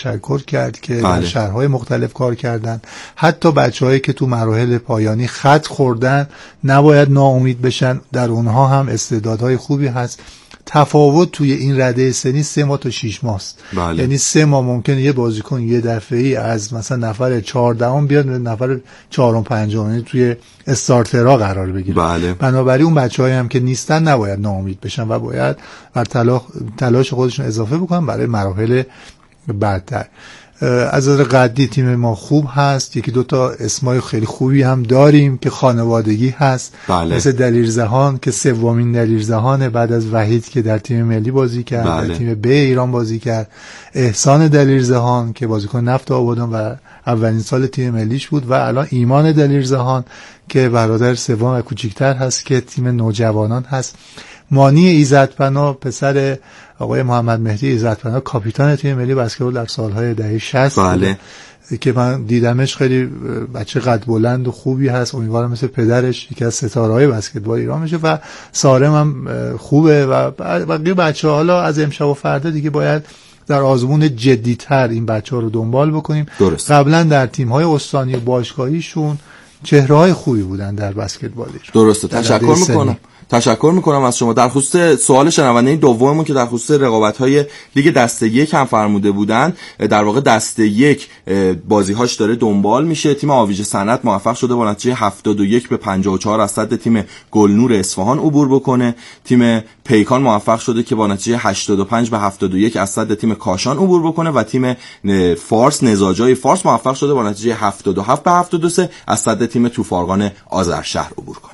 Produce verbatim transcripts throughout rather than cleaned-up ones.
تشکر کرد که بله. در شهرهای مختلف کار کردن. حتی بچه‌هایی که تو مراحل پایانی خط خوردن نباید ناامید بشن، در اونها هم استعدادهای خوبی هست. تفاوت توی این رده سنی سه ماه تا شش ماه است. بله. یعنی سه ماه ممکنه یه بازیکن یه دفعه‌ای از مثلا نفر چهاردهم بیاد نفر چهارم پنجم، یعنی توی استارترها قرار بگیره. بله. بنابراین اون بچه‌هایی هم که نیستن نباید ناامید بشن و باید بر تلاش تلاش خودشون اضافه بکنن برای مراحل بعدتر. از نظر قدی تیم ما خوب هست، یکی دو تا اسمای خیلی خوبی هم داریم که خانوادگی هست. بله. مثل دلیرزهان که سومین دلیرزهانه بعد از وحید که در تیم ملی بازی کرد. بله. در تیم ب ایران بازی کرد. احسان دلیرزهان که بازیکن نفت آبادان و اولین سال تیم ملیش بود و الان ایمان دلیرزهان که برادر سوم و کوچیکتر هست که تیم نوجوانان هست. مانی ایزدپناه پسر آقای محمد مهدی ایزدپناه کاپیتان تیم ملی بسکتبال در سالهای دهه شصت. بله. که من دیدمش خیلی بچه قد بلند و خوبی هست، امیدوارم مثل پدرش یکی از ستاره‌های بسکتبال ایران بشه و سارم هم خوبه و بقیه بچه‌ها. حالا از امشب و فردا دیگه باید در آزمون جدی‌تر این بچه‌ها رو دنبال بکنیم. درست. قبلا در تیم‌های استانی و باشگاهیشون چهره‌های خوبی بودن در بسکتبال ایران. درسته. تشکر می‌کنم. تشکر میکنم از شما. در خصوص سوال شنونده دوممون که در خصوص رقابت‌های لیگ دسته یک هم فرموده بودن، در واقع دسته یک بازی‌هاش داره دنبال میشه. تیم آویژه صنعت موفق شده با نتیجه هفتاد و یک به پنجاه و چهار از صد تیم گلنور اصفهان عبور بکنه. تیم پیکان موفق شده که با نتیجه هشتاد و پنج به هفتاد و یک از صد تیم کاشان عبور بکنه و تیم فارس نزاجای فارس موفق شده با نتیجه هفتاد و هفت به هفتاد و سه از صد تیم توفارگان آذرشهر عبور کنه.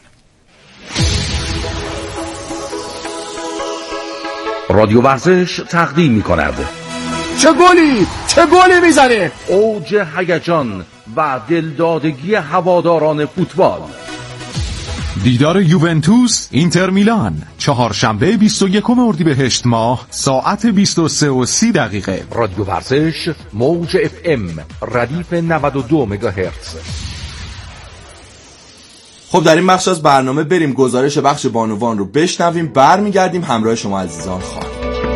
رادیو ورزش تقدیم می کند چه گلی چه گلی میزنه، اوج هیجان و دلدادگی هواداران فوتبال. دیدار یوونتوس اینتر میلان چهارشنبه بیست و یکم اردیبهشت ماه ساعت بیست و سه و سی دقیقه. رادیو ورزش موج اف ام ردیف نود و دو مگاهرتز. خب در این بخش از برنامه بریم گزارش بخش بانوان رو بشنویم، برمیگردیم همراه شما عزیزان خواهیم.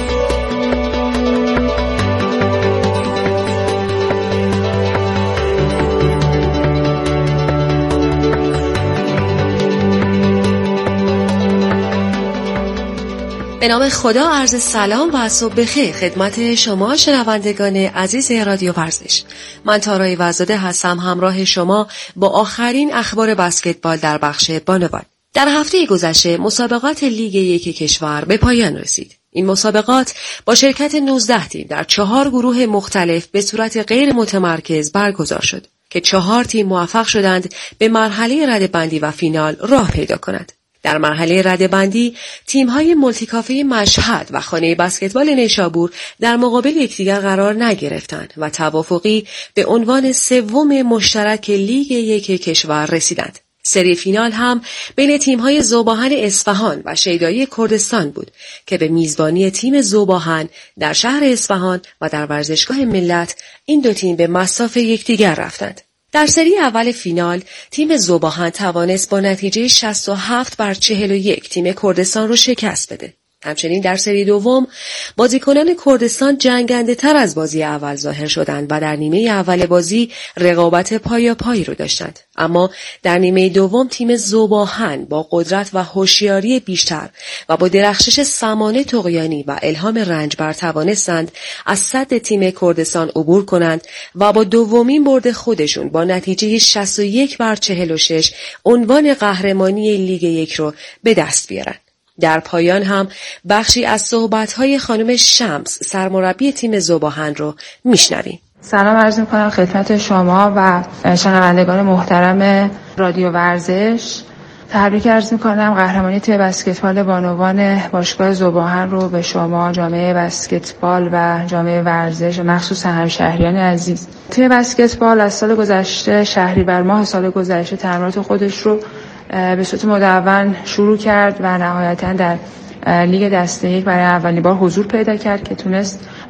به نام خدا عرض سلام و صبح بخیر خدمت شما شنوندگان عزیز رادیو ورزش. من تارای وزاده هستم همراه شما با آخرین اخبار بسکتبال در بخش بانوان. در هفته گذشته مسابقات لیگ یک کشور به پایان رسید. این مسابقات با شرکت نوزده تیم در چهار گروه مختلف به صورت غیر متمرکز برگزار شد که چهار تیم موفق شدند به مرحله رده‌بندی و فینال راه پیدا کنند. در مرحله رده‌بندی تیم‌های مولتیکافه مشهد و خانه بسکتبال نیشابور در مقابل یکدیگر قرار نگرفتند و توافقی به عنوان سوم مشترک لیگ یک کشور رسیدند. سری فینال هم بین تیم‌های ذوباهن اصفهان و شیدایی کردستان بود که به میزبانی تیم ذوباهن در شهر اصفهان و در ورزشگاه ملت این دو تیم به مصاف یکدیگر رفتند. در سری اول فینال تیم ذوباهن توانست با نتیجه شصت و هفت بر چهل و یک تیم کردستان را شکست بده. همچنین در سری دوم بازیکنان کردستان جنگنده تر از بازی اول ظاهر شدند و در نیمه اول بازی رقابت پایا پایی رو داشتند. اما در نیمه دوم تیم ذوباهن با قدرت و هوشیاری بیشتر و با درخشش سمانه طغیانی و الهام رنجبر توانستند از صد تیم کردستان عبور کنند و با دومین برد خودشون با نتیجه شصت و یک بر چهل و شش عنوان قهرمانی لیگ یک رو به دست بیارند. در پایان هم بخشی از صحبت‌های خانم شمس سرمربی تیم ذوباهن رو میشنویم. سلام عرض می‌کنم خدمت شما و شنوندگان محترم رادیو ورزش. تبریک عرض می‌کنم قهرمانی تیم بسکتبال بانوان باشگاه ذوباهن رو به شما جامعه بسکتبال و جامعه ورزش و مخصوصا همشهریان عزیز. تیم بسکتبال از سال گذشته شهریور ماه سال گذشته تمرینات خودش رو به صورت مدون شروع کرد و نهایتاً در لیگ دسته یک برای اولین بار حضور پیدا کرد که تونست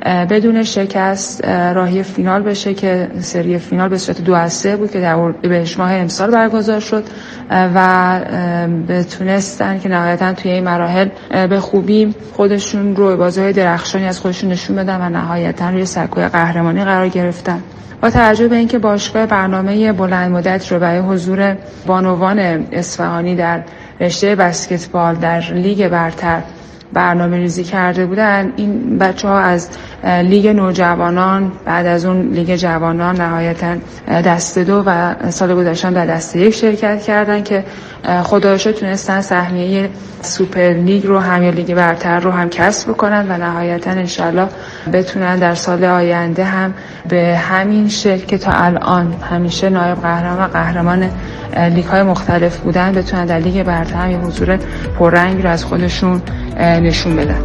بدون شکست راهی فینال بشه که سری فینال به صورت دو از سه بود که در بهش ماه امسال برگزار شد و بتونستن که نهایتا توی این مراحل به خوبی خودشون رو بازی‌های درخشانی از خودشون نشون بدن و نهایتا روی سکوی قهرمانی قرار گرفتن. با توجه به اینکه باشگاه برنامه بلند مدت رو برای حضور بانوان اصفهانی در رشته بسکتبال در لیگ برتر برنامه ریزی کرده بودن، این بچه ها از لیگ نوجوانان بعد از اون لیگ جوانان نهایتا دسته دو و سال گذشته در دسته یک شرکت کردن که خدا رو شکر تونستن سهمیه سوپر لیگ رو هم یا لیگ برتر رو هم کسب بکنن و نهایتا انشالله بتونن در سال آینده هم به همین شکل که تا الان همیشه نایب قهرمان و قهرمان لیگ های مختلف بودن بتونن در لیگ برتر هم یه حضور پررنگ رو از خودشون نشون بدن.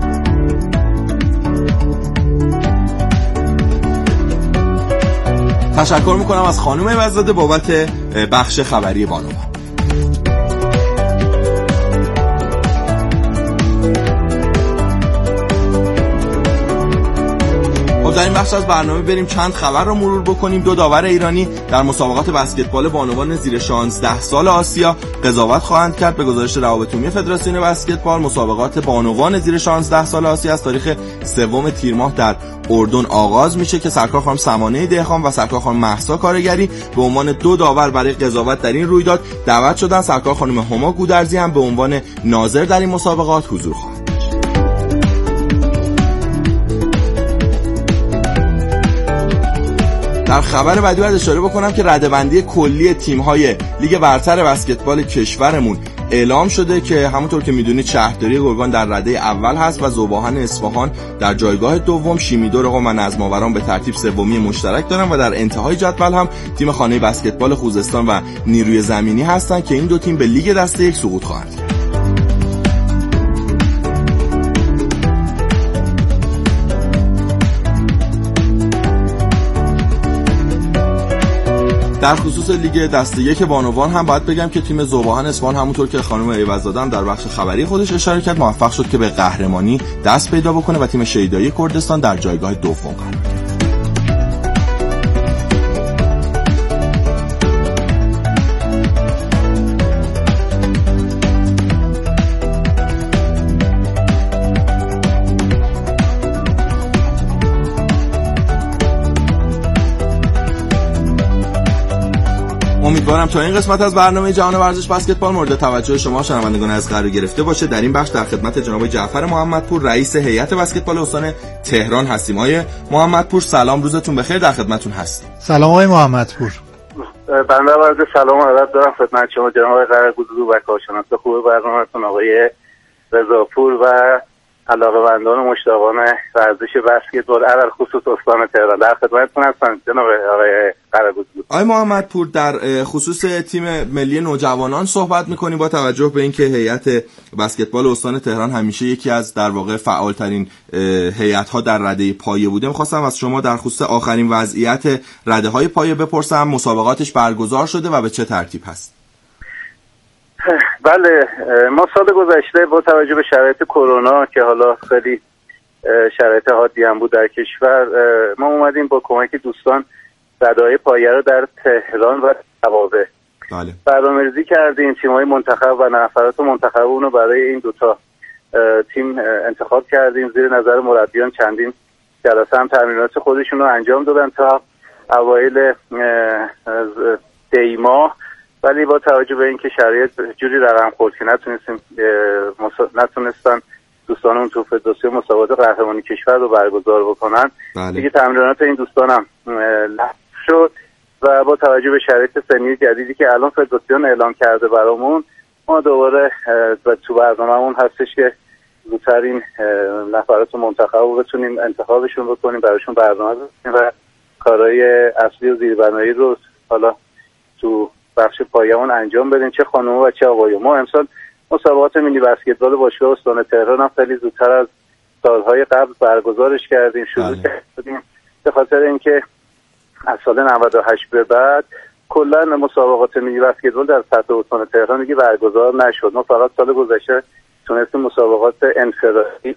تشکر میکنم از خانم عوض‌زاده بابت بخش خبری بانوان. در این بخش از برنامه بریم چند خبر رو مرور بکنیم. دو داور ایرانی در مسابقات بسکتبال بانوان زیر شانزده سال آسیا قضاوت خواهند کرد. به گزارش روابط عمومی فدراسیون بسکتبال، مسابقات بانوان زیر شانزده سال آسیا از تاریخ سوم تیر ماه در اردن آغاز میشه که سرکار خانم سمانه دهخان و سرکار خانم مهسا کارگری به عنوان دو داور برای قضاوت در این رویداد دعوت شدن. سرکار خانم هما گودرزی هم به عنوان ناظر در این مسابقات حضور خواهند. در خبر بعدی باید اشاره بکنم که رده‌بندی کلی تیم‌های لیگ برتر بسکتبال کشورمون اعلام شده که همونطور که میدونید شهرداری گرگان در رده اول هست و ذوباهن اصفهان در جایگاه دوم، شیمیدو قم و نظم آوران به ترتیب سومی مشترک دارن و در انتهای جدول هم تیم خانه بسکتبال خوزستان و نیروی زمینی هستن که این دو تیم به لیگ دسته یک سقوط خواهند کرد. در خصوص لیگ دسته یک بانوان هم باید بگم که تیم ذوباهن اصفهان همونطور که خانم عوض‌زاده هم در بخش خبری خودش اشاره کرد موفق شد که به قهرمانی دست پیدا بکنه و تیم شیدایی کردستان در جایگاه دوم قرار گرفت. امیدوارم تا این قسمت از برنامه جهان ورزش بسکتبال مورد توجه شما شنوندگان از قرار گرفته باشه. در این بخش در خدمت جناب جعفر محمدپور رئیس هیئت بسکتبال استان تهران هستیم. آقای محمدپور سلام، روزتون بخیر، در خدمتتون هستیم. سلام آقای محمدپور. بنده عرض سلام و ادب دارم خدمت شما جناب آقای قره‌گوزدو و کارشناس خوب برنامه‌تون آقای رضاپور و علاقه‌مندان و مشتاقان ورزش بسکتبال علل خصوص استان تهران در خدمتتون هستم جناب آقای قره‌گوزدو. آقای محمدپور در خصوص تیم ملی نوجوانان صحبت می‌کنیم با توجه به اینکه هیئت بسکتبال استان تهران همیشه یکی از در واقع فعال‌ترین هیئت‌ها در رده پایه بوده. می‌خواستم از شما در خصوص آخرین وضعیت رده‌های پایه بپرسم، مسابقاتش برگزار شده و به چه ترتیب هست؟ بله، ما سال گذشته با توجه به شرایط کرونا که حالا خیلی شرایط حادی هم بود در کشور، ما اومدیم با کمک دوستان رده‌های پایه رو در تهران و توابع بله. برنامه‌ریزی کردیم. تیم‌های منتخب و نفرات منتخبون رو برای این دوتا تیم انتخاب کردیم. زیر نظر مربیان چندین جلسه هم تمرینات خودشون رو انجام دادن تا اوایل دی ماه، ولی با توجه به اینکه شرایط جوری رقم خورد که نتونستیم نتونستن دوستانمون تو فدراسیون مسابقات قهرمانی کشور رو برگزار بکنن، بله. دیگه تمرینات این دوستانم لغو شد و با توجه به شرایط سنی جدیدی که الان فدراسیون اعلام کرده برامون، ما دوباره تو برنامه‌مون هستش که زودتر این نفرات منتخب رو بتونیم انتخابشون بکنیم، براشون برنامه بزنیم و کارهای اصلی و زیربنایی رو حالا تو بخش پایه‌مون انجام بدیم، چه خانم‌ها و چه آقایون. ما امسال مسابقات ملی بسکتبال باشگاه استان تهران هم خیلی زودتر از سالهای قبل برگزارش کردیم، شروع کردیم به خاطر اینکه از سال نود و هشت به بعد کلا مسابقات ملی بسکتبال در سطح استان تهران دیگه برگزار نشد. ما فقط سال گذشته تونستیم مسابقات انفرادی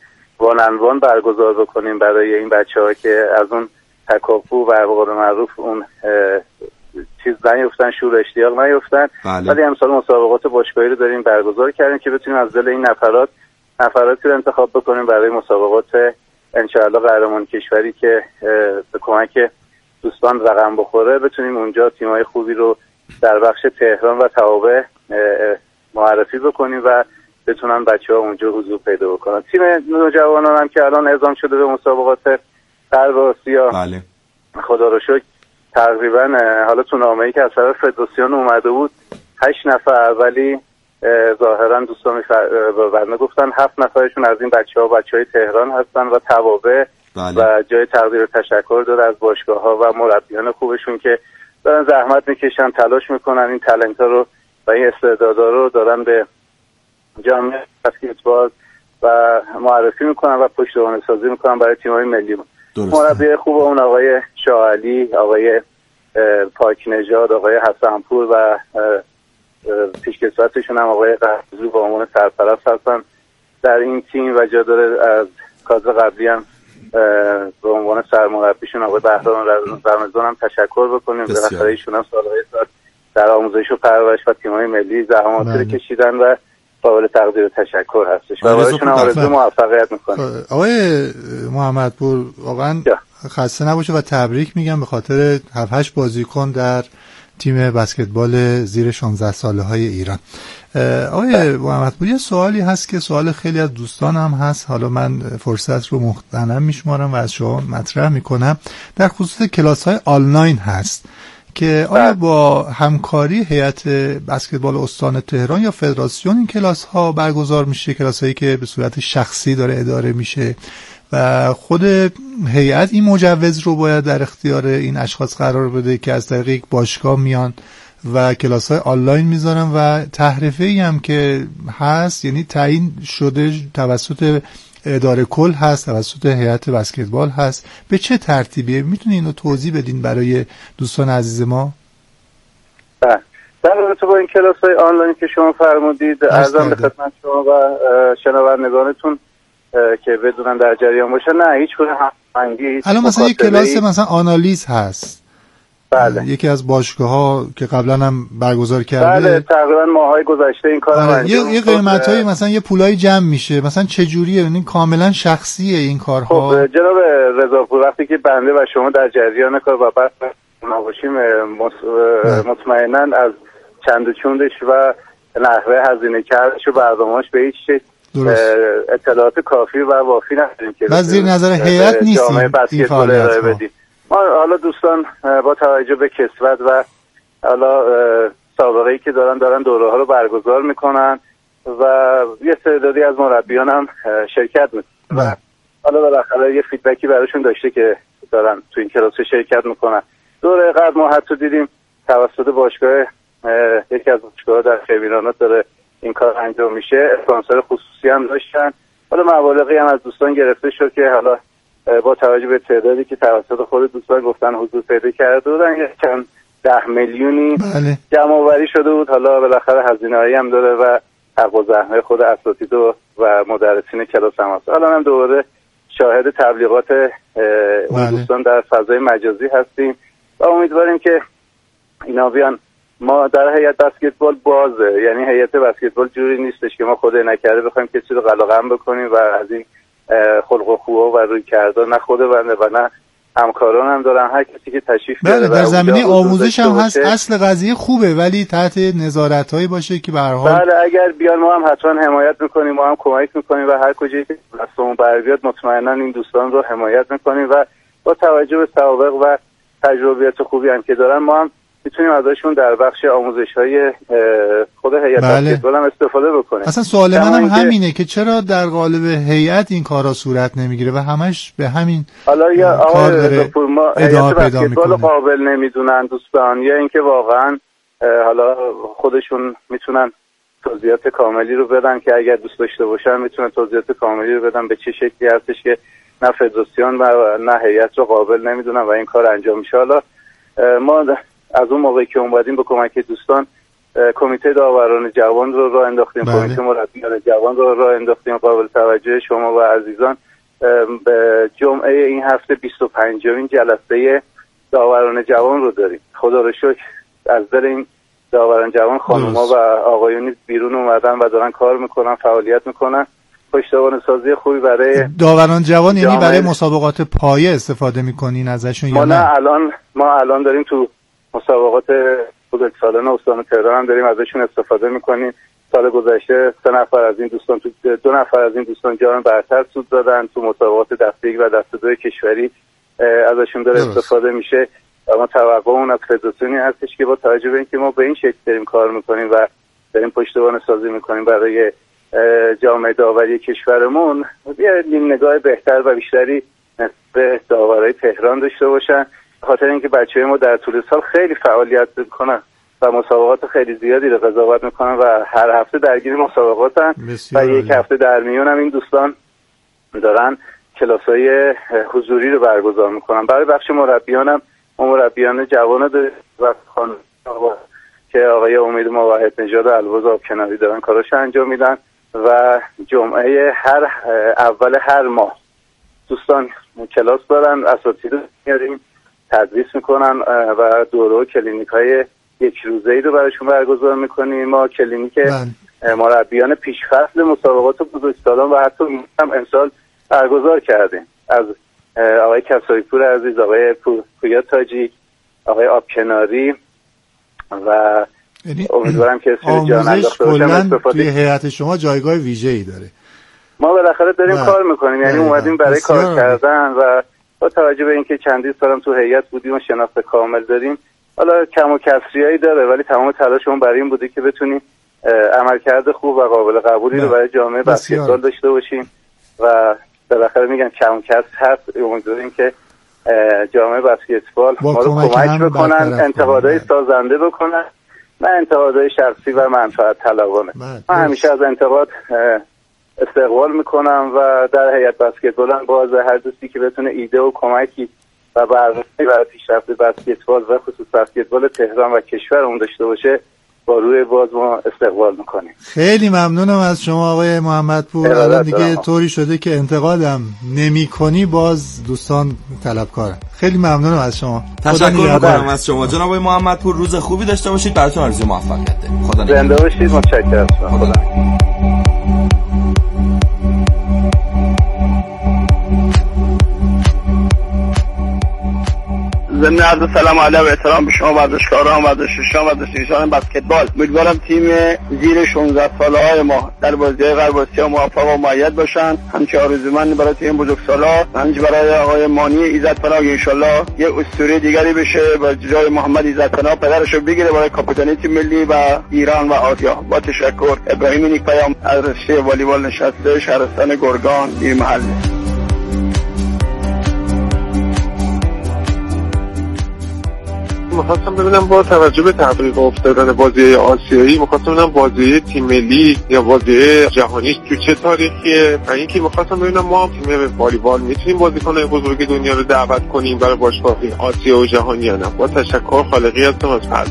واننوان برگزار بکنیم برای این بچه‌ها که از اون تکاپو و به قول معروف اون چیز نیفتن، شور اشتیاق نیفتن. ولی امسال مسابقات باشگاهی رو داریم برگزار کردیم که بتونیم از دل این نفرات نفراتی رو انتخاب بکنیم برای مسابقات انشاءالله قهرمان کشوری که به کمک دوستان رقم بخوره بتونیم اونجا تیم‌های خوبی رو در بخش تهران و توابع معرفی بکنیم و بتونن بچه‌ها اونجا حضور پیدا بکنن. تیم نوجوانان هم که الان اعزام شده به مسابقات غرب آسیا، بله خدا رو شکر، تقریبا حالا تو نامه‌ای که از طرف فدراسیون اومده بود هشت نفر، ولی ظاهرا دوستان برنامه گفتن هفت نفرشون از این بچه‌ها بچه‌های تهران هستن و توابع بله. و جای تقدیر و تشکر داره از باشگاه‌ها و مربیان خوبشون که دارن زحمت میکشن، تلاش میکنن این تالنت‌ها رو و این استعدادها رو دارن به جامعه بسکتبال و معرفی میکنن و پشتوانه سازی میکنن برای تیم‌های ملی. مربی خوب اون آقای شاعلی، آقای پاک نژاد، آقای حسنپور و پیشکسوتشون هم آقای قرضی با عنوان سرپرست هستن در این تیم و جا داره از کادر قبلی هم به عنوان سرمربیشون آقای بهرام رمضان هم تشکر بکنیم. بالاخره ایشون هم سالهای سال در آموزش و پرورش و تیم‌های ملی زحماتی رو کشیدن و قابل تقدیر و تشکر هستش و برایشون هم آرزوی موفقیت میکنم. آقای محمدپور واقعا خسته نباشه و تبریک میگم به خاطر هفت هشت بازیکن در تیم بسکتبال زیر شانزده ساله های ایران. آقای محمدپور یه سوالی هست که سوال خیلی از دوستان هم هست، حالا من فرصت رو مغتنم میشمارم و از شما مطرح میکنم، در خصوص کلاس های آنلاین هست که آیا با همکاری هیئت بسکتبال استان تهران یا فدراسیون این کلاس ها برگزار میشه، کلاس هایی که به صورت شخصی داره اداره میشه و خود هیئت این مجوز رو باید در اختیار این اشخاص قرار بده که از طریق یک باشگاه میان و کلاس های آنلاین میذارن و تحرفه ای هم که هست، یعنی تعیین شده توسط اداره کل هست، توسط هیئت بسکتبال هست، به چه ترتیبیه؟ میتونی اینو توضیح بدین برای دوستان عزیز ما؟ بله، در رابطه با این کلاس های آنلاین که شما فرمودید عرضم به خدمت شما و شنوندگانتون که بدونن در جریان باشه، نه هیچ گونه هماهنگی. الان مثلا یک کلاس مثلا آنالیز هست، بله، یکی از باشگاه‌ها که قبلا هم برگزار کرده، بله تقریبا ماهای گذشته این کارو انجام یه قیمتایی مثلا یه پولای جمع میشه، مثلا چه جوریه؟ این کاملا شخصیه این کارها؟ خب جناب رضاپور، وقتی که بنده و شما در جریان کار و بعد نباشیم مطمئنا از چند و چوندش و نحوه هزینه کردش و برنامه‌اش به هیچ شکل اطلاعات کافی و وافی نداریم که بس زیر نظر هیئت نیستیم این فعالیت بدیم. ما حالا دوستان با توجه به کسوت و حالا سابقه‌ای که دارن دارن دوره‌ها رو برگزار میکنن و یه تعدادی از مربیان هم شرکت میکنن و حالا بالاخره یه فیدبکی براشون داشته که دارن تو این کلاس شرکت میکنن. دوره قبل ما حتی دیدیم توسط باشگاه یکی از باشگاه‌ها در خیبرانات داره این کار انجام میشه، اسپانسر خصوصی هم داشتن. حالا مبالغی هم از دوستان گرفته شد که حالا با توجه به تعدادی که توسط خود دوستان گفتن حضور پیدا کرده بودن یه چند ده میلیونی بله. جمع آوری شده بود. حالا بالاخره هزینه‌ای هم داره و حق و زحمت خود اساتید و مدرسین کلاس هم هست. حالا هم دوباره شاهد تبلیغات اون دوستان در فضای مجازی هستیم و امیدواریم که اینا بیان. ما در هیئت بسکتبال بازه، یعنی هیئت بسکتبال جوری نیستش که ما خود نکرده بخوایم کسی رو قلقم بکنیم و از این خلق و خواه و روی کرده، نه خود بنده و نه همکاران هم دارن. هر کسی که تشریف بیاره در زمینه آموزش هم هست، اصل قضیه خوبه ولی تحت نظارت هایی باشه که به هر حال بله اگر بیان ما هم حتما حمایت میکنیم، ما هم کمک میکنیم و هر کجایی که دستمون بر بیاد مطمئنا این دوستان رو حمایت میکنیم و با توجه به سوابق و تجربیات خوبی هم که دارن ما هم میتونیم ازشون در بخش آموزش‌های خود هیئت بسکتبال هم استفاده بکنیم. اصلا سوال من هم همینه که چرا در قالب هیئت این کارا صورت نمیگیره و همش به همین حالا یا آقای رضاپور ما هیئت بسکتبال قابل نمیدونن دوستان، یا اینکه واقعا حالا خودشون میتونن توضیحات کاملی رو بدن که اگر دوست داشته باشن میتونن توضیحات کاملی رو بدن به چه شکلی هستش که نه فدراسیون و نه هیئت رو قابل نمیدونن و این کار انجام میشه. حالا ما از اون موقعی که اومدیم با کمک دوستان کمیته داوران جوان رو راه انداختیم، کمیته مربیان جوان رو راه انداختیم. قابل توجه شما و عزیزان به جمعه این هفته بیست و پنجمین جلسه داوران جوان رو داریم. خدا رو شکر از دل این داوران جوان خانوما و آقایونی بیرون اومدن و دارن کار میکنن، فعالیت میکنن. پشتوانه سازی خوبی برای داوران جوان یعنی برای مسابقات پایه استفاده میکنین ازشون یا نه؟ ما الان ما الان داریم تو مسابقات بزرگسالان استان تهران هم داریم ازشون استفاده میکنیم. سال گذشته سه نفر از این دوستان تو دو نفر از این دوستان جام برتر سود دادن تو مسابقات دسته یک و دسته دو کشوری ازشون داره درست. استفاده میشه. اما توقعمون از فدراسیونی هستش که با توجه به اینکه ما به این شکل داریم کار میکنیم و داریم پشتوانه سازی میکنیم برای جامعه داوری کشورمون، یه نیم نگاه بهتر و بیشتری به داورای تهران داشته باشن، خاطر اینکه بچه‌های ما در طول سال خیلی فعالیت میکنن و مسابقات خیلی زیادی رو قضاوت میکنن و هر هفته درگیر مسابقاتن و یک هفته در میون هم این دوستان دارن کلاسای حضوری رو برگزار میکنن. برای بخش مربیانم ما مربیان جوان داریم و خانم که آقای امید موحد نژاد و الواز آبکناری دارن کاراش انجام میدن و جمعه هر اول هر ماه دوستان کلاس دارن، اساتید میاریم تدریس میکنن و دوره و کلینیک های یک روزه‌ای رو براشون برگزار میکنیم. ما کلینیک مربیان پیشفصل مسابقات بزرگسالان و حتی هم امسال برگزار کردیم از آقای کسایی پور عزیز، آقای پویا تاجی، آقای آبکناری و امیدوارم که اسم جان انداخته باشم. توی هیئت شما جایگاه ویژه‌ای داره. ما بالاخره داریم بله. کار میکنیم، یعنی اومدیم برای کار بله. کردن و با توجه به اینکه چندین سالم تو هیئت بودیم و شناخت کامل داریم، حالا کم و کسریایی داره ولی تمام تلاشمون برای این بوده که بتونیم عملکرد خوب و قابل قبولی بله. رو برای جامعه بسکتبال داشته باشیم و بالاخره میگن کم و کس هست. امیدواریم که جامعه بسکتبال ما رو کمک بکنن، انتقادهای سازنده بکنن، نه انتقادهای شخصی و منفعت طلبانه. من همیشه از انتقاد استقبال میکنم و در هیئت بسکتبال هم باز هر دوستی که بتونه ایده و کمکی و برنامه‌ای برای پیشرفت بسکتبال و خصوص بسکتبال تهران و کشورمون داشته باشه با روی باز ما استقبال میکنیم. خیلی ممنونم از شما آقای محمدپور. الان دیگه طوری شده که انتقادم نمی کنی باز دوستان طلبکارن. خیلی ممنونم از شما. تشکر میکنم از شما جناب آقای محمدپور. روز خوبی داشته باشید. براتون آرزوی موفقیت دارم. خدا نگهدار. زنده باشید. متشکرم. خدا ضمن عرض سلام علیه و احترام به شما ورزشکاران، ورزشکشان، ورزشکشان بسکتبال. امیدوارم تیم زیر شانزده ساله های ما در بازی‌های غرب آسیا موفق و مؤید باشن. همچنین آرزومند برای تیم بزرگسالا، همچنین برای آقای مانی ایزدپناه ان شاءالله یه اسطوره دیگری بشه و جای محمد ایزدپناه پدرشو بگیره برای کاپیتانی تیم ملی و ایران و آسیا. با تشکر. ابراهیم نیکپیام از رشته والیبال نشسته شهرستان گرگان دیر محله. میخواستم ببینم با توجه به تحقیق افتادن بازی آسیایی، میخواستم ببینم بازی تیم ملی یا بازی جهانی تو چه تاریخیه و اینکه میخواستم ببینم ما تیم والیبال میتونیم بازیکن‌های بزرگ دنیا رو دعوت کنیم برای باشگاه‌های آسیا و جهانی یا نه. با تشکر. خالقی هستم از پرد.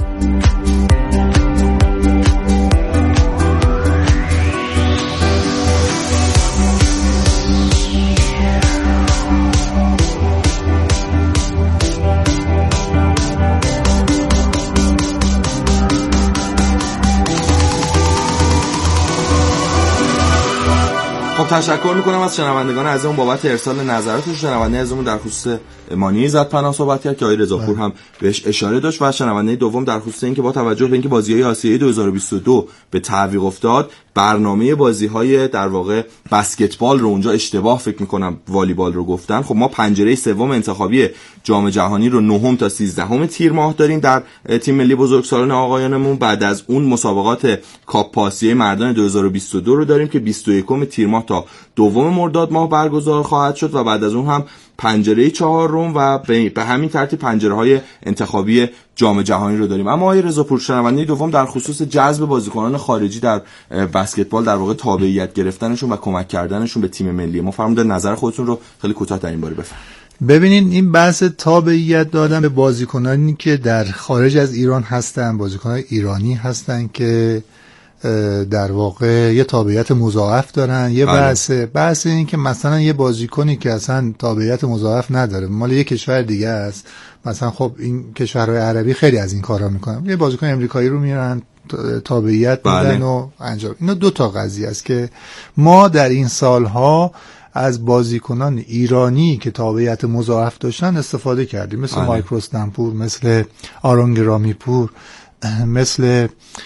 خب تشکر میکنم از شنوندگان عزیزمون بابت ارسال نظراتشون. شنونده عزیزمون در خصوص مانی ایزدپناه صحبت کرد که آقای رضاپور هم بهش اشاره داشت و شنونده دوم در خصوص اینکه با توجه به اینکه بازی‌های آسیایی دو هزار و بیست و دو به تعویق افتاد، برنامه بازی‌های در واقع بسکتبال رو اونجا اشتباه فکر میکنم والیبال رو گفتن. خب ما پنجره سوم انتخابی جام جهانی رو نهم تا سیزدهم تیر ماه داریم در تیم ملی بزرگسالان آقایانمون. بعد از اون مسابقات کاپ آسیای مردان دو هزار و بیست و دو رو داریم که بیست و یکم تیر ماه تا دوم مرداد ماه برگزار خواهد شد و بعد از اون هم پنجره چهارم و به همین ترتیب پنجره‌های انتخابی جام جهانی رو داریم. اما آقای رضاپور شنونده دوم در خصوص جذب بازیکنان خارجی در بسکتبال در واقع تابعیت گرفتنشون و کمک کردنشون به تیم ملی ما فرمودن نظر خودتون رو خیلی کوتاه در این باره بفرمایید. ببینین این بحث تابعیت دادن به بازیکنانی که در خارج از ایران هستن، بازیکنان ایرانی هستن که در واقع یه تابعیت مضاعف دارن. یه بحث بحث این که مثلا یه بازیکنی که اصلا تابعیت مضاعف نداره مال یه کشور دیگه است، مثلا خب این کشورهای عربی خیلی از این کارا میکنن، یه بازیکن امریکایی رو میارن تابعیت میدن و انجام. اینا دو تا قضیه است که ما در این سالها از بازیکنان ایرانی که تابعیت مضاعف داشتن استفاده کردیم، مثل مایک رستمپور، مثل آرون گرامیپور، مثل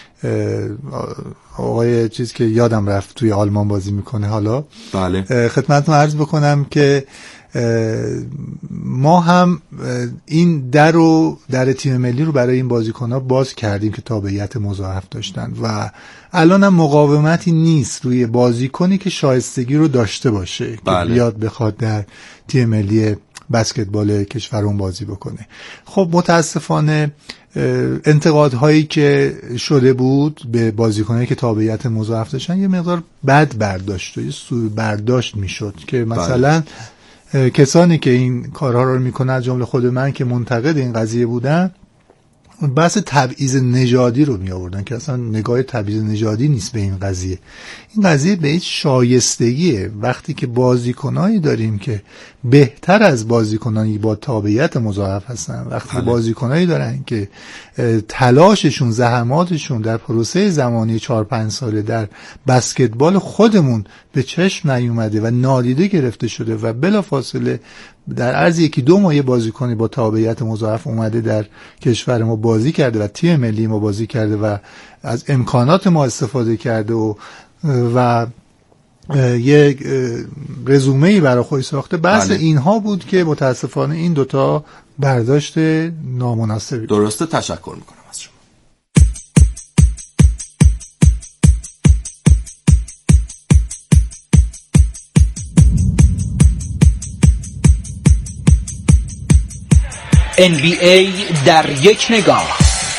آقای چیز که یادم رفت توی آلمان بازی میکنه حالا. بله. خدمتتون عرض بکنم که ما هم این در رو در تیم ملی رو برای این بازیکن‌ها باز کردیم که تابعیت مضاعف داشتن و الان هم مقاومتی نیست روی بازیکنی که شایستگی رو داشته باشه بله. که بیاد بخواد در تیم ملی بسکتبال کشورمون بازی بکنه. خب متاسفانه انتقادهایی که شده بود به بازیکنایی که تابعیت مضاعف داشتن یه مقدار بد برداشت و یه سوء برداشت میشد که مثلا بله. کسانی که این کارها رو میکنن از جمله خود من که منتقد این قضیه بودن بحث تبعیض نژادی رو می آوردن که اصلا نگاه تبعیض نژادی نیست به این قضیه. این قضیه به هیچ شایستگیه. وقتی که بازیکنایی داریم که بهتر از بازیکنانی با تابعیت مضاعف هستن، وقتی بله. بازیکنایی دارن که تلاششون، زحماتشون در پروسه زمانی چهار پنج ساله در بسکتبال خودمون به چشم نیومده و نادیده گرفته شده و بلافاصله در عرض یکی دو ماه بازیکنی با تابعیت مضاعف اومده در کشور ما بازی کرده و تیم ملی ما بازی کرده و از امکانات ما استفاده کرده و و یک رزومه‌ای برای خودش ساخته. بحث بله. اینها بود که متاسفانه این دوتا برداشت نامناسبی. درسته، تشکر میکنم از شما. ان بی ای در یک نگاه.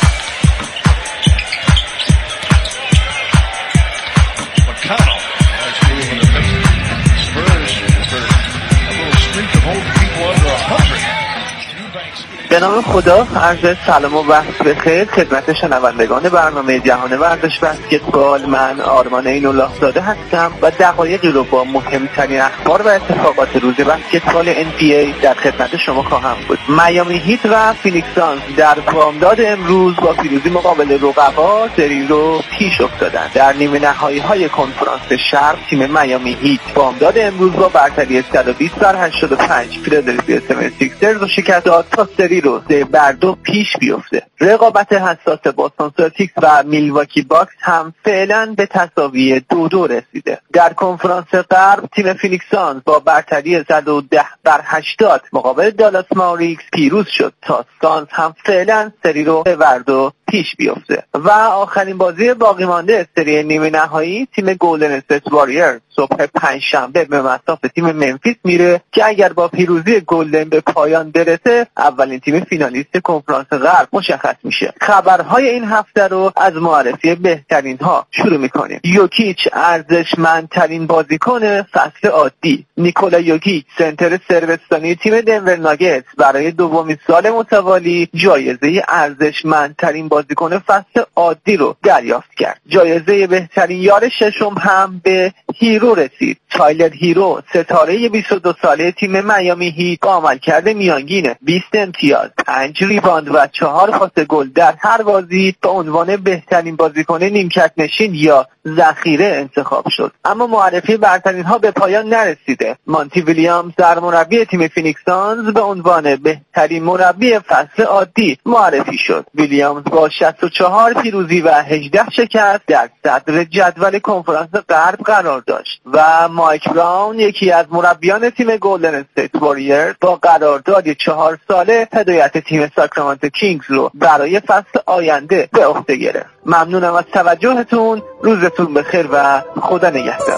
به نام خدا، عرض سلام و وقت بخیر خدمت شنوندگان برنامه جهان ورزش بسکتبال. من آرمان این‌الله زاده هستم و دقایقی رو با مهمترین اخبار و اتفاقات روز بسکتبال ان بی ای در خدمت شما خواهم بود. میامی هیت و فینیکس سانز در بامداد امروز با پیروزی مقابل رقبا سری رو پیش افتادند. در نیمه نهایی‌های کنفرانس شرق تیم میامی هیت بامداد امروز با برتری صد و بیست بر هشتاد و پنج فیلادلفیا هفتاد و شش سیکسرز رو شکست داد تا سری رو سه بر دو پیش بیفته. رقابت حساس بوستون سلتیکس و میلواکی باکس هم فعلا به تساوی دو دو رسیده. در کنفرانس غرب تیم فینیکس سانز با برتری صد و ده بر هشتاد مقابل دالاس ماوریکس پیروز شد تا سانز هم فعلا سری رو سه بر دو پیش بیفته. و آخرین بازی باقی مانده سری نیمه نهایی تیم گلدن استیت واریر صبح پنجشنبه به مصاف تیم منفیس میره که اگر با پیروزی گلدن به پایان برسه اولین تیم فینالیست کنفرانس غرب مشخص میشه. خبرهای این هفته رو از معرفی بهترین ها شروع میکنیم. یوکیچ ارزشمندترین بازیکن فصل عادی. نیکولا یوکیچ سنتر سربستانی تیم دنور ناگتس برای دومین سال متوالی جایزه ارزشمندترین بازیکن فصل عادی رو دریافت کرد. جایزه بهترین یار ششم هم به هیرو رسید. تایلر هیرو ستاره بیست و دو ساله تیم میامی هیت با عملکرد میانگین بیست امتیاز، پنج ریباند و چهار پاس گل در هر بازی به عنوان بهترین بازیکن نیمکت نشین یا ذخیره انتخاب شد. اما معرفی برترین ها به پایان نرسیده. مانتی ویلیامز سرمربی تیم فینیکس سانز به عنوان بهترین مربی فصل عادی معرفی شد. ویلیامز با شصت و چهار پیروزی و هجده شکست در صدر جدول کنفرانس غرب قرار داشت و مایک براون یکی از مربیان تیم گلدن استیت واریر با قرارداد چهار ساله هدایت تیم ساکرامنتو کینگز رو برای فصل آینده به عهده گرفت. ممنونم از توجهتون. روزتون بخیر و خدا نگهدار.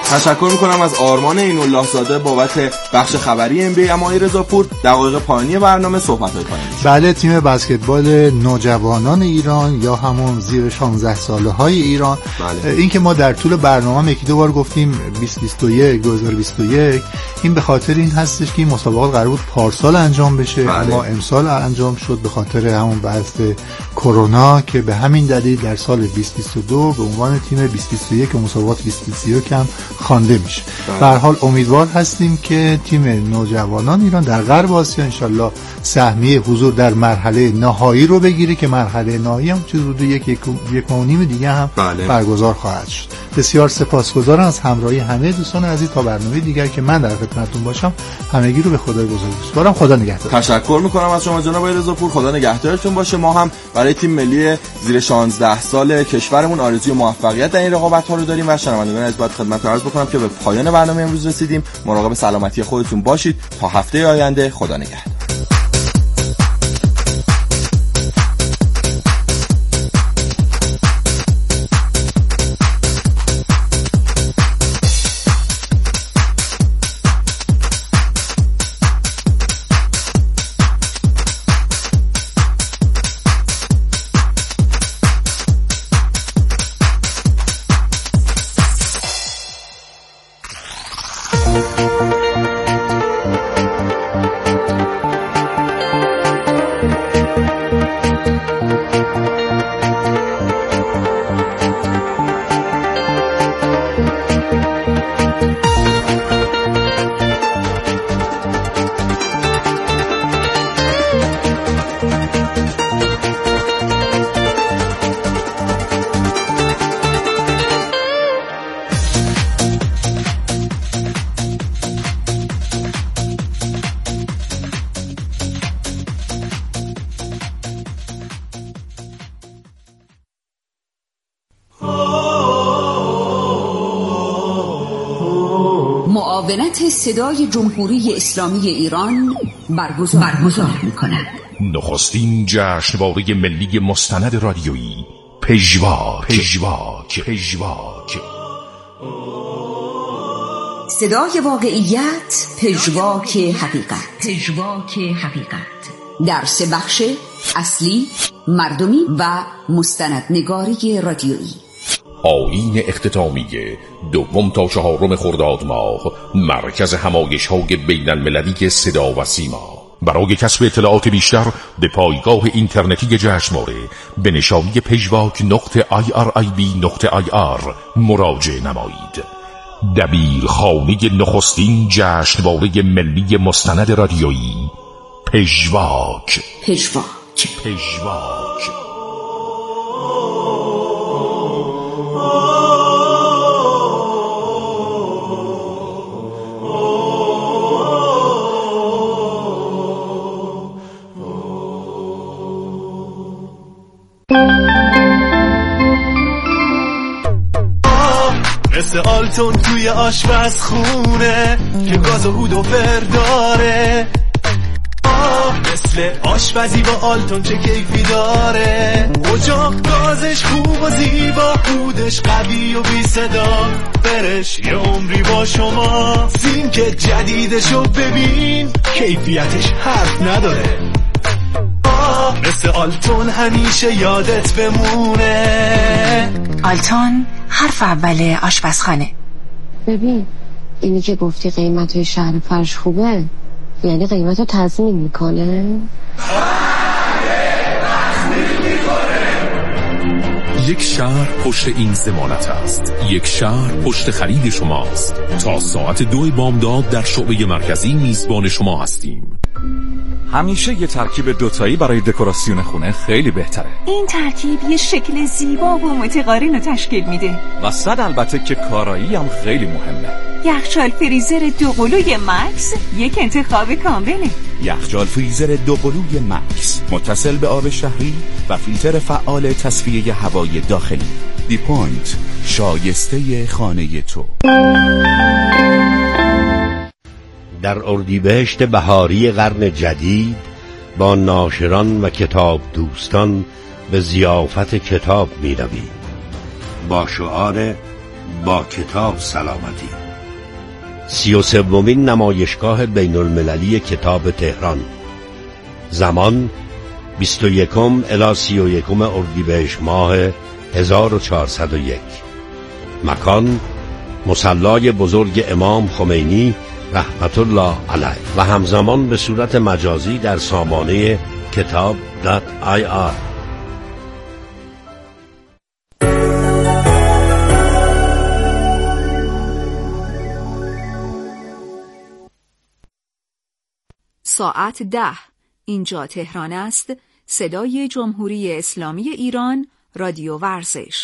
تشکر میکنم از آرمان اینالله زاده بابت بخش خبری ام بی اما رضاپور دقایق پایانی برنامه صحبت‌های پایانی. بله، تیم بسکتبال نوجوانان ایران یا همون زیر شانزده ساله های ایران، بله. این که ما در طول برنامه یکی دو بار گفتیم بیست بیست و یک دو هزار و بیست و یک، این به خاطر این هستش که این مسابقات قرار بود پارسال انجام بشه، بله. اما امسال انجام شد به خاطر همون بحث کرونا که به همین دلیل در سال بیست بیست و دو به عنوان تیم بیست بیست و یک مسابقات بیست بیست و یک هم خوانده میشه. به هر حال امیدوار هستیم که تیم نوجوانان ایران در غرب آسیا انشالله سهمیه حضور در مرحله نهایی رو بگیره که مرحله نهایی هم چیز حدود یک یک یک ماه و نیم دیگه هم بله. برگزار خواهد شد. بسیار سپاسگزارم از همراهی همه دوستان عزیز. تا برنامه دیگر که من در خدمتتون باشم همگی رو به خدای بزرگ می‌سپارم. خدا نگهدار. تشکر می‌کنم از شما جناب رضاپور. خدا نگهدارتون باشه. ما هم برای تیم ملی زیر شانزده سال کشورمون آرزوی موفقیت در این رقابت‌ها رو داریم و شنوندگان عزیز باید خدمت عرض بکنم که به پایان برنامه امروز رسیدیم. مراقب سلامتی خودتون باشید تا هفته آینده. خدا نگهدار. معاونت صدای جمهوری اسلامی ایران برگزار, برگزار می‌کند. نخستین جشنواره ملی مستند رادیویی پژواک پژواک پژواک صدای واقعیت، پژواک حقیقت. پژواک حقیقت در سه بخش اصلی، مردمی و مستندنگاری رادیویی. آیین اختتامیه دوم تا چهارم خرداد ماه، مرکز همایش‌های بین‌المللی صدا و سیما. برای کسب اطلاعات بیشتر به پایگاه اینترنتی جشنواره به نشانی پژواک نقطه آی آر آی بی نقطه آی آر مراجعه نمایید. دبیرخانه نخستین جشنواره ملی مستند رادیویی پژواک پژواک پژواک مثل آلتون توی آشپزخونه که گاز و عود و فر داره. آه مثل آشپزی با آلتون چه کیفی داره. اجاق گازش خوب و زیبا، عودش قوی و بی صدا، برش یه عمری با شما. زینک جدیدشو ببین، کیفیتش حرف نداره. آه مثل آلتون همیشه یادت بمونه. آلتون حرف اول آشپزخانه. ببین اینی که گفتی قیمت شهر فرش خوبه، یعنی قیمت رو تضمین میکنه؟ یک شهر پشت این ضمانت است. یک شهر پشت خرید شماست. تا ساعت دو بامداد در شعبه مرکزی میزبان شما هستیم. همیشه یه ترکیب دوتایی برای دکوراسیون خونه خیلی بهتره. این ترکیب یه شکل زیبا و متقارن رو تشکیل میده. و صد البته که کارایی هم خیلی مهمه. یخچال فریزر دوقلوی مکس یک انتخاب کامله. یخچال فریزر دوقلوی مکس متصل به آب شهری و فیلتر فعال تصفیه هوای داخلی. دی پوینت، شایسته خانه تو. در اردیبهشت بهاری قرن جدید با ناشران و کتاب دوستان به ضیافت کتاب می رویم با شعار با کتاب سلامتی. سی و سومین نمایشگاه بین المللی کتاب تهران. زمان بیست و یکم الی سی و یکم اردیبهشت ماه هزار و چهارصد و یک. مکان مصلی بزرگ امام خمینی رحمت الله علیه و همزمان به صورت مجازی در سامانه کتاب دات آی آر. ساعت ده. اینجا تهران است. صدای جمهوری اسلامی ایران، رادیو ورزش.